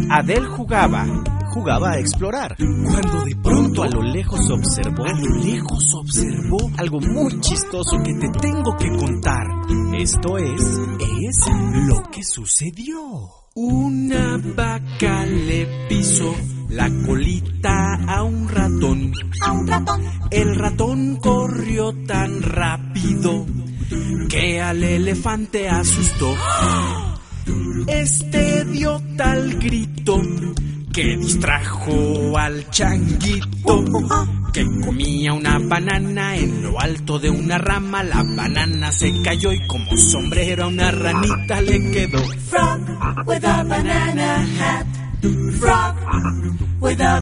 Adele jugaba a explorar, cuando de pronto a lo lejos observó algo muy chistoso que te tengo que contar. Esto es lo que sucedió. Una vaca le pisó la colita a un ratón. El ratón corrió tan rápido que al elefante asustó. Este dio tal grito que distrajo al changuito, que comía una banana en lo alto de una rama. La banana se cayó y como sombrero a una ranita le quedó. Frog with a banana hat. Frog with a